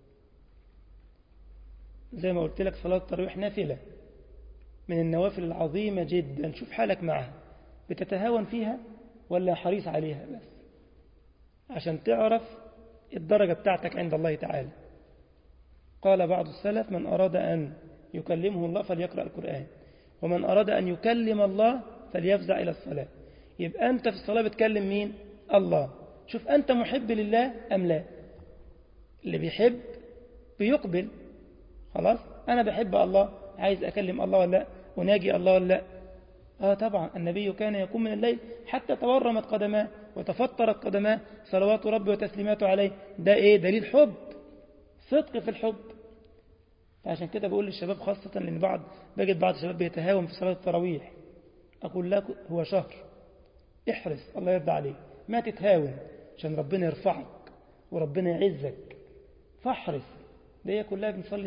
زي ما قلت لك صلاة التراويح نافلة من النوافل العظيمة جدا، شوف حالك معها بتتهاون فيها ولا حريص عليها، بس عشان تعرف الدرجة بتاعتك عند الله تعالى. قال بعض السلف من أراد أن يكلمه الله فليقرأ القرآن، ومن أراد أن يكلم الله فليفزع إلى الصلاة. يبقى أنت في الصلاة بتكلم مين؟ الله. شوف أنت محب لله أم لا. اللي بيحب بيقبل، خلاص، أنا بحب الله، عايز أكلم الله ولا لا، وناجي الله ولا لا. طبعا النبي كان يقوم من الليل حتى تورمت قدماه وتفطرت قدماه صلوات ربي وتسليماته عليه. ده إيه؟ دليل حب، صدق في الحب. عشان كده بقول للشباب خاصة، لأن بجد بعض الشباب بيتهاون في صلاة التراويح. أقول لك هو شهر، احرص الله يرضى عليك، ما تتهاون عشان ربنا يرفعك وربنا يعزك، فاحرص. ده كلها بنصلي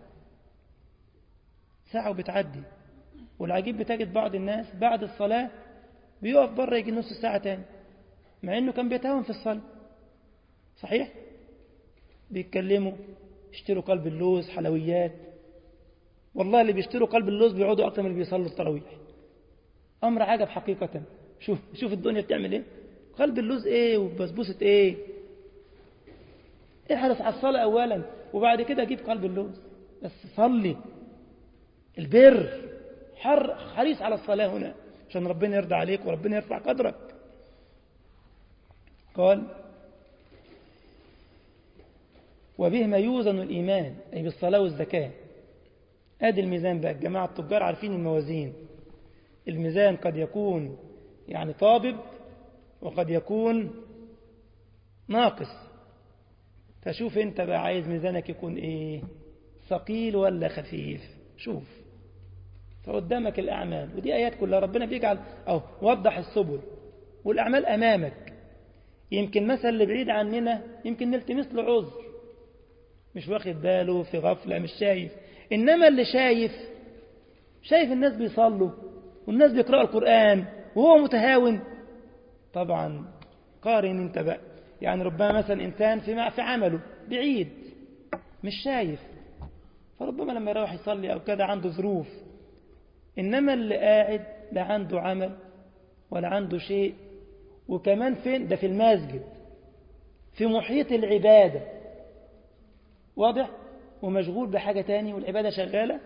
ساعة وبتعدي. والعجيب بتجد بعض الناس بعد الصلاة بيقف بره يجي نص ساعة تاني، مع انه كان بيتهاون في الصلاة. صحيح؟ بيتكلموا، يشتروا قلب اللوز، حلويات. والله اللي بيشتروا قلب اللوز بيقعدوا اكتر من اللي بيصلوا التراويح. امر عجب حقيقة. شوف الدنيا بتعمل ايه. قلب اللوز ايه وبسبوسة ايه؟ احرص على الصلاة اولا وبعد كده جيب قلب اللوز. بس صلي البر، حريص على الصلاة هنا عشان ربنا يرضى عليك وربنا يرفع قدرك. قال وبهما يوزن الإيمان، أي بالصلاة والزكاة. ادي الميزان بقى. الجماعة التجار عارفين الموازين. الميزان قد يكون يعني طابب وقد يكون ناقص. فشوف انت بقى عايز ميزانك يكون ايه، ثقيل ولا خفيف. شوف فقدامك الأعمال، ودي آيات كلها ربنا بيجعل وضح السبل والأعمال أمامك. يمكن مثلا اللي بعيد عننا يمكن نلتمس له عذر، مش واخد باله، في غفلة، مش شايف. إنما اللي شايف الناس بيصلوا والناس بيقرأوا القرآن وهو متهاون. طبعا قارن انت بقى. يعني ربما مثلا إنسان في عمله بعيد مش شايف، فربما لما يروح يصلي أو كذا عنده ظروف. إنما اللي قاعد لا عنده عمل ولا عنده شيء، وكمان فين ده؟ في المسجد، في محيط العبادة، واضح، ومشغول بحاجة تاني والعبادة شغالة.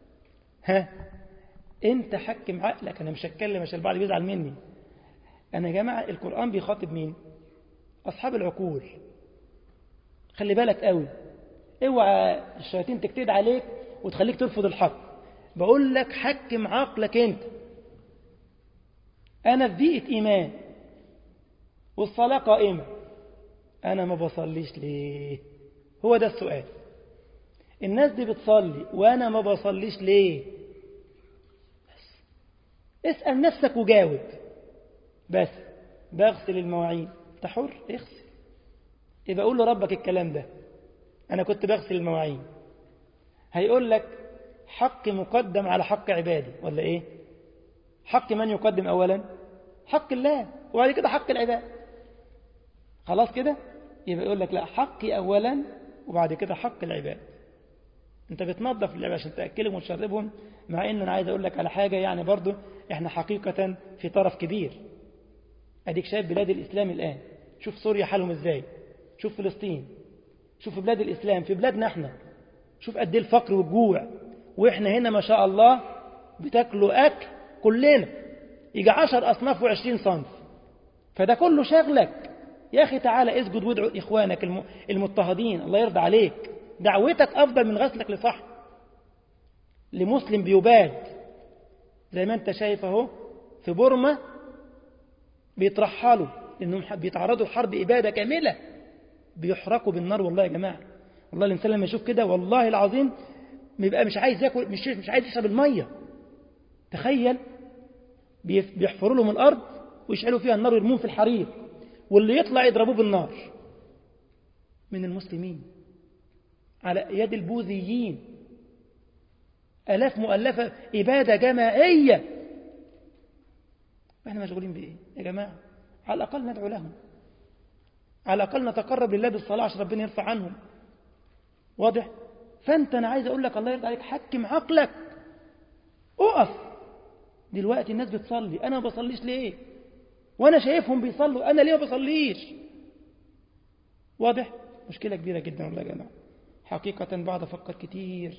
انت حكم عقلك. انا مش هتكلم عشان البعض بيزعل مني. انا يا جماعة القرآن بيخاطب مين؟ اصحاب العقول. خلي بالك قوي، اوعى الشياطين تكتد عليك وتخليك ترفض الحق. بقول لك حكم عقلك انت. انا في بيئة ايمان والصلاة قائمة، انا ما بصليش ليه؟ هو ده السؤال. الناس دي بتصلي وانا ما بصليش ليه؟ اسأل نفسك وجاوب. بس بغسل المواعين، انت حر اغسل. يبقى قول لربك الكلام ده، انا كنت بغسل المواعين. هيقول لك حق مقدم على حق عبادي ولا ايه؟ حق من يقدم اولا؟ حق الله، وبعد كده حق العباد. خلاص كده. يبقى يقول لك لا، حقي اولا وبعد كده حق العباد. انت بتنظف العباد عشان تاكلهم وتشربهم. مع ان انا عايز اقول لك على حاجه، يعني برضو احنا حقيقه في طرف كبير. اديك شايف بلاد الاسلام الان، شوف سوريا حالهم ازاي، شوف فلسطين، شوف بلاد الاسلام في بلادنا احنا، شوف قد ايه الفقر والجوع. واحنا هنا ما شاء الله بتاكلوا اكل كلنا يجي 10 اصناف و20 صنف. فده كله شغلك يا اخي. تعالى اسجد وادعو اخوانك المضطهدين الله يرضى عليك. دعوتك افضل من غسلك لصح لمسلم بيباد. زي ما انت شايف اهو في بورما بيترحلوا انهم بيتعرضوا لحرب اباده كامله، بيحرقوا بالنار. والله يا جماعه، والله الانسان لما يشوف كده والله العظيم بيبقى مش عايز ياكل، مش عايز يشرب الميه. تخيل بيحفروا لهم الارض ويشعلوا فيها النار ويرموهم في الحريق، واللي يطلع يضربوه بالنار من المسلمين على يد البوذيين. آلاف مؤلفة، إبادة جماعية. احنا مشغولين بإيه يا جماعة؟ على الأقل ندعو لهم، على الأقل نتقرب لله بالصلاة عشان ربنا يرفع عنهم. واضح؟ فأنت أنا عايز أقول لك الله يرضى عليك، حكم عقلك، أقف. دلوقتي الناس بتصلي، أنا ما بصليش ليه؟ وأنا شايفهم بيصلوا، أنا ليه ما بصليش؟ واضح؟ مشكلة كبيرة جدا والله يا جماعة. حقيقة بعد أفكر كتير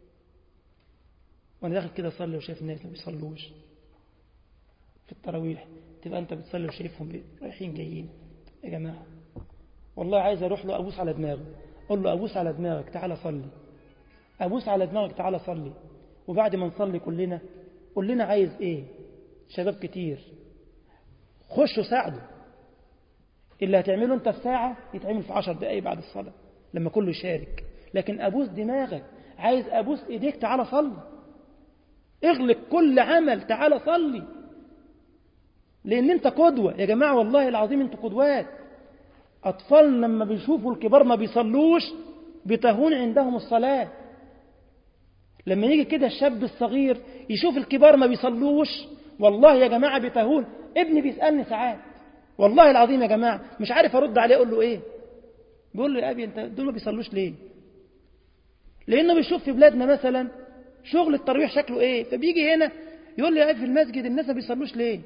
وأنا داخل كده أصلي وشايف الناس اللي بيصلوش في التراويح. تبقى أنت بتصلي وشايفهم رايحين جايين. يا جماعة والله عايز أروح له أبوس على دماغه، أقول له أبوس على دماغك تعالى صلي. أبوس على دماغك تعالى صلي، وبعد ما نصلي كلنا قول لنا عايز إيه. شباب كتير خشوا ساعدوا، اللي هتعمله أنت في ساعة يتعمل في 10 دقايق بعد الصلاة لما كله يشارك. لكن أبوس دماغك، عايز أبوس إيديك تعالى صلي، اغلق كل عمل تعالى صلي، لأن أنت قدوة يا جماعة، والله العظيم أنت قدوات. أطفالنا لما بيشوفوا الكبار ما بيصلوش بتهون عندهم الصلاة. لما يجي كده الشاب الصغير يشوف الكبار ما بيصلوش والله يا جماعة بتهون. ابني بيسألني ساعات والله العظيم يا جماعة مش عارف أرد عليه أقول له إيه. بيقول له يا أبي أنت دول ما بيصلوش ليه؟ لأنه بيشوف في بلادنا مثلا شغل التراويح شكله إيه، فبيجي هنا يقول لي يا أبي في المسجد الناس ما بيصلوش ليه؟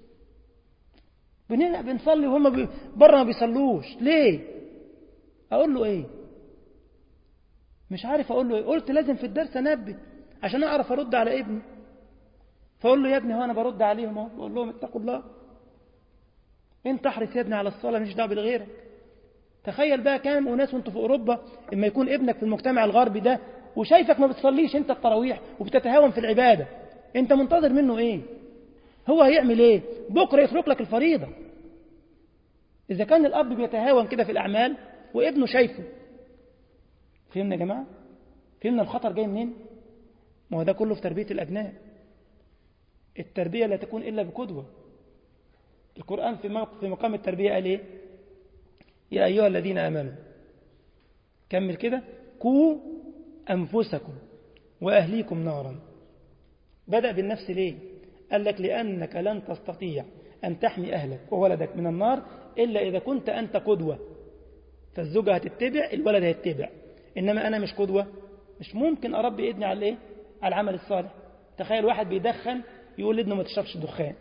بنصلي وهم بره ما بيصلوش ليه؟ أقول له إيه؟ مش عارف أقول له إيه. قلت لازم في الدرس أنبه عشان أعرف أرد على ابني. فأقول له يا ابني هو أنا برد عليهم أهو، بقول لهم اتقوا الله، أنت احرص يا ابني على الصلاة مش دعوة بغيرك. تخيل بقى كام وناس وانتوا في أوروبا إما يكون ابنك في المجتمع الغربي ده وشايفك ما بتصليش أنت التراويح وبتتهاون في العبادة، أنت منتظر منه إيه؟ هو هيعمل إيه؟ بكرة يترك لك الفريضة. إذا كان الأب بيتهاون كده في الأعمال وابنه شايفه. فهمنا يا جماعة؟ فهمنا الخطر جاي منين؟ ما هو ده كله في تربية الأبناء. التربية لا تكون إلا بقدوة. القرآن في مقام التربية قال إيه؟ يا أيها الذين آمنوا، كمل كده، قوا أنفسكم وأهليكم نارا. بدأ بالنفس ليه؟ قال لك لأنك لن تستطيع أن تحمي أهلك وولدك من النار إلا إذا كنت أنت قدوة. فالزوجة هتتبع، الولد هيتبع. إنما أنا مش قدوة، مش ممكن أربي ابني على إيه؟ على العمل الصالح. تخيل واحد بيدخن يقول لابنه ما تشربش دخان.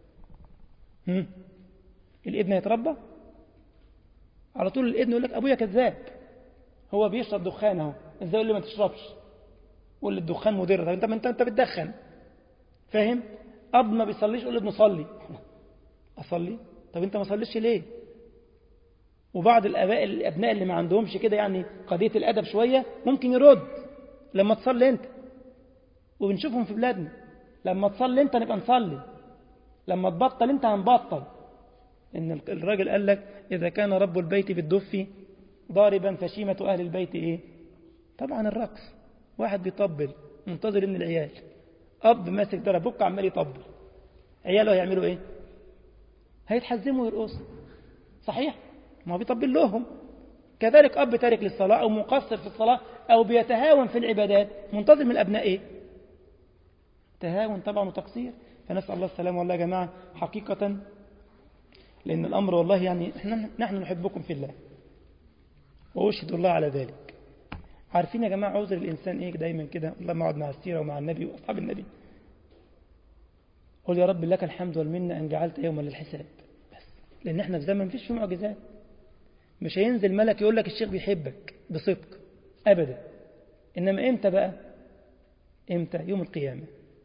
الابن هيتربى؟ على طول الابن يقول لك أبويا كذاب، هو بيشرب دخان اهو، ازاي يقول لي ما تشربش؟ يقول لي الدخان مضر. انت بتدخن، فاهم؟ اب ما بيصليش يقول لابنه صلي. اصلي؟ طب انت ما صليش ليه؟ وبعض الابناء اللي ما عندهمش كده يعني قضيه الادب شويه ممكن يرد لما تصلي انت. وبنشوفهم في بلادنا لما تصلي انت نبقى نصلي، لما تبطل انت هنبطل. ان الراجل قال لك اذا كان رب البيت بالدف ضاربا فشيمة أهل البيت إيه؟ طبعا الرقص. واحد بيطبل منتظر إن العيال، أب ماسك دربك عمال يطبل، عياله هيعملوا إيه؟ هيتحزموا ويرقصوا، صحيح؟ ما هو بيطبل لهم. كذلك أب تارك للصلاة أو مقصر في الصلاة أو بيتهاون في العبادات منتظر من الأبناء إيه؟ تهاون طبعا وتقصير. فنسأل الله السلامة والله يا جماعة حقيقة، لأن الأمر والله يعني نحن نحبكم في الله وأشهد الله على ذلك. عارفين يا جماعة عذر الإنسان إيه دايما كده؟ الله ما اقعد مع السيرة ومع النبي وأصحاب النبي، قل يا رب لك الحمد والمنة أن جعلت يوما للحساب. بس لأن احنا في زمن مفيش فيه معجزات. مش هينزل ملك يقول لك الشيخ بيحبك بصدق أبدا. إنما إمتى بقى؟ إمتى؟ يوم القيامة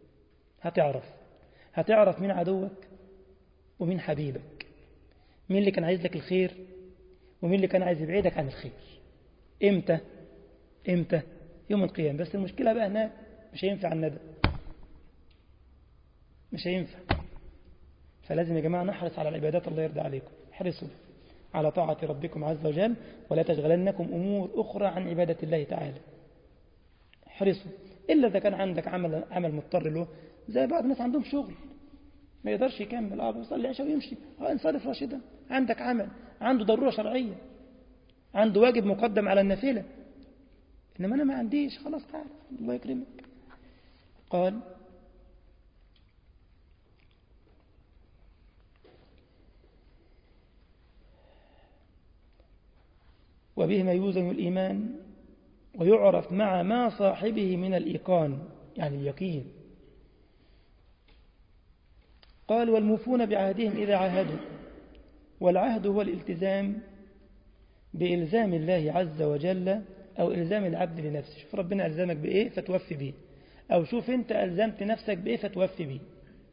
هتعرف مين عدوك ومين حبيبك، مين اللي كان عايز لك الخير ومين اللي كان عايز يبعدك عن الخير. إمتى؟ يوم القيامة. بس المشكلة بقى هناك مش هينفع الندى، مش هينفع. فلازم يا جماعة نحرص على العبادات. الله يرضى عليكم، احرصوا على طاعة ربكم عز وجل ولا تشغلنكم أمور أخرى عن عبادة الله تعالى. احرصوا إلا إذا كان عندك عمل مضطر له، زي بعض الناس عندهم شغل ما يقدرش يكمل، بيصلي عشاء ويمشي، انصرف راشدا. عندك عمل، عنده ضرورة شرعية، عنده واجب مقدم على النافلة. إنما أنا ما عنديش، خلاص تعال الله يكرمك. قال وبهما يوزن الإيمان ويعرف مع ما صاحبه من الإيقان، يعني اليقين. قال والموفون بعهدهم إذا عاهدوا، والعهد هو الالتزام بإلزام الله عز وجل أو إلزام العبد لنفسه. شوف ربنا ألزمك بإيه فتوفي به، أو شوف أنت ألزمت نفسك بإيه فتوفي به.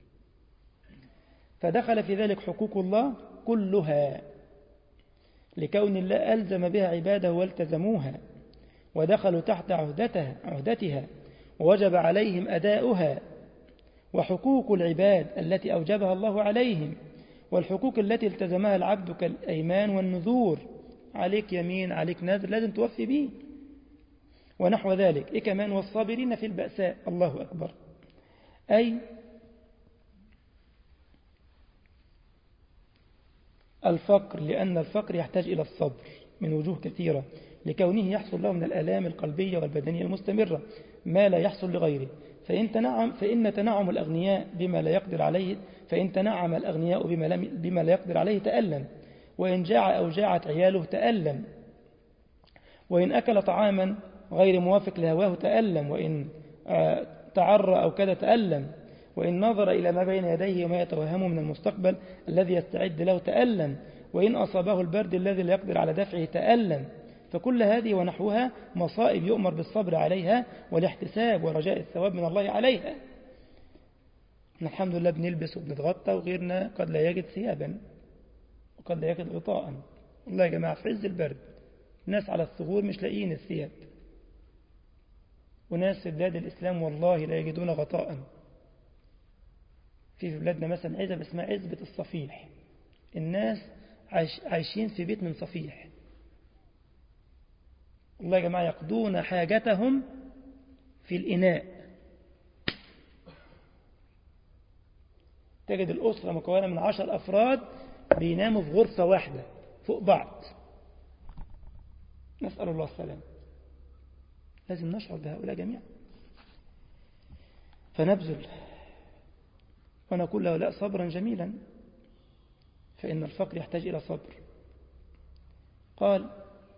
فدخل في ذلك حقوق الله كلها لكون الله ألزم بها عباده والتزموها، ودخلوا تحت عهدتها ووجب عليهم أداؤها، وحقوق العباد التي أوجبها الله عليهم، والحقوق التي التزمها العبد كالأيمان والنذور، عليك يمين عليك نذر لازم توفي به ونحو ذلك. إيه كمان؟ والصابرين في البأساء. الله أكبر. أي الفقر، لأن الفقر يحتاج إلى الصبر من وجوه كثيرة، لكونه يحصل له من الآلام القلبية والبدنية المستمرة ما لا يحصل لغيره. فإن تنعم الأغنياء بما لا يقدر عليه، فإن تنعم الأغنياء بما لا يقدر عليه تألم، وإن جاع أو جاعت عياله تألم، وإن أكل طعاما غير موافق لهواه تألم، وإن تعرى أو كذا تألم، وإن نظر إلى ما بين يديه وما يتوهمه من المستقبل الذي يستعد له تألم، وإن أصابه البرد الذي لا يقدر على دفعه تألم. فكل هذه ونحوها مصائب يؤمر بالصبر عليها والاحتساب ورجاء الثواب من الله عليها. الحمد لله بنلبس وبنتغطى، وغيرنا قد لا يجد ثيابا وقد لا يجد غطاء. والله يا جماعة في عز البرد ناس على الثغور مش لاقيين الثياب، وناس في بلاد الإسلام والله لا يجدون غطاء. في بلادنا مثلا عزبة اسمها عزبة الصفيح، الناس عايشين في بيت من صفيح. والله يا جماعة يقضون حاجتهم في الإناء. تجد الأسرة مكونة من 10 أفراد بيناموا في غرفة واحدة فوق بعض. نسأل الله السلام. لازم نشعر بهؤلاء جميعا فنبذل ونقول لهؤلاء صبرا جميلا، فإن الفقر يحتاج إلى صبر. قال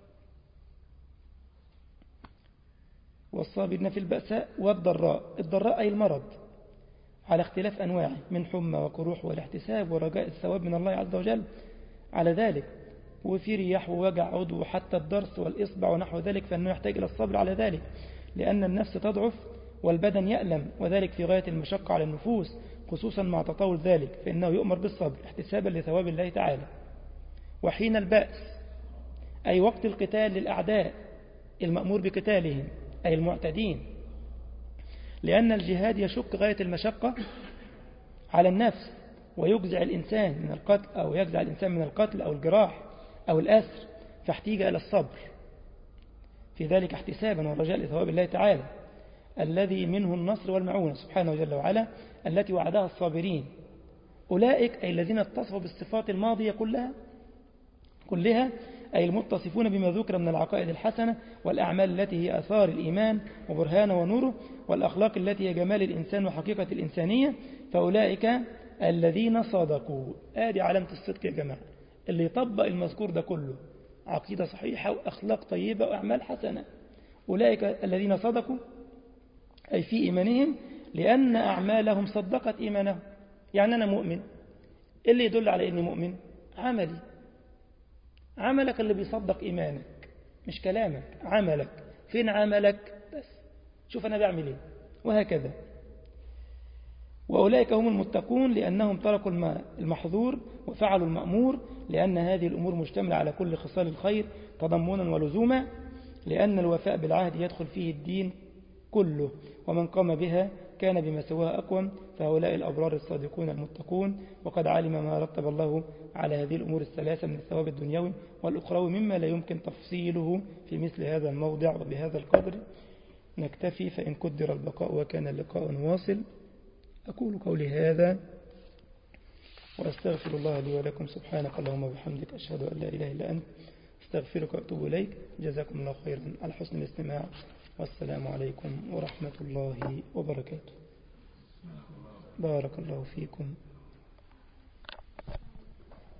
والصابرين في البأساء والضراء. الضراء أي المرض على اختلاف أنواعه من حمى وقروح والاحتساب ورجاء الثواب من الله عز وجل على ذلك، وفي رياح ووجع عضو وحتى الضرس والإصبع ونحو ذلك، فإنه يحتاج إلى الصبر على ذلك، لأن النفس تضعف والبدن يألم، وذلك في غاية المشقة على النفوس، خصوصا مع تطاول ذلك، فإنه يؤمر بالصبر احتسابا لثواب الله تعالى. وحين البأس أي وقت القتال للأعداء المأمور بقتالهم أي المعتدين، لأن الجهاد يشق غاية المشقة على النفس ويجزع الإنسان من القتل، أو يجزع الإنسان من القتل أو الجراح أو الأسر، فاحتاج إلى الصبر في ذلك احتسابا ورجاء لثواب الله تعالى الذي منه النصر والمعونة سبحانه جل وعلا التي وعدها الصابرين. أولئك أي الذين اتصفوا بالصفات الماضية كلها أي المتصفون بما ذكر من العقائد الحسنة والأعمال التي هي أثار الإيمان وبرهانه ونوره، والأخلاق التي هي جمال الإنسان وحقيقة الإنسانية، فأولئك الذين صدقوا. آدي علامة الصدق يا جماعة، اللي يطبق المذكور ده كله، عقيدة صحيحة وأخلاق طيبة وأعمال حسنة. أولئك الذين صدقوا أي في إيمانهم، لأن أعمالهم صدقت إيمانهم. يعني أنا مؤمن، اللي يدل على إني مؤمن عملك اللي بيصدق إيمانك، مش كلامك، عملك. فين عملك؟ بس شوف أنا بعمل إيه، وهكذا. وأولئك هم المتقون لأنهم تركوا المحظور وفعلوا المأمور، لأن هذه الأمور مشتملة على كل خصال الخير تضمنا ولزوما، لأن الوفاء بالعهد يدخل فيه الدين كله، ومن قام بها كان بما سواها أقوم. فهؤلاء الأبرار الصادقون المتقون، وقد علم ما رتب الله على هذه الأمور الثلاثة من الثواب الدنيوي والأخروي مما لا يمكن تفصيله في مثل هذا الموضع. وبهذا القدر نكتفي، فإن قدر البقاء وكان اللقاء واصل. أقول قولي هذا وأستغفر الله لي ولكم. سبحانك اللهم وبحمدك، أشهد أن لا إله إلا أنت، استغفرك وأتوب إليك. جزاكم الله خيرا على حسن الاستماع، والسلام عليكم ورحمة الله وبركاته. بارك الله فيكم.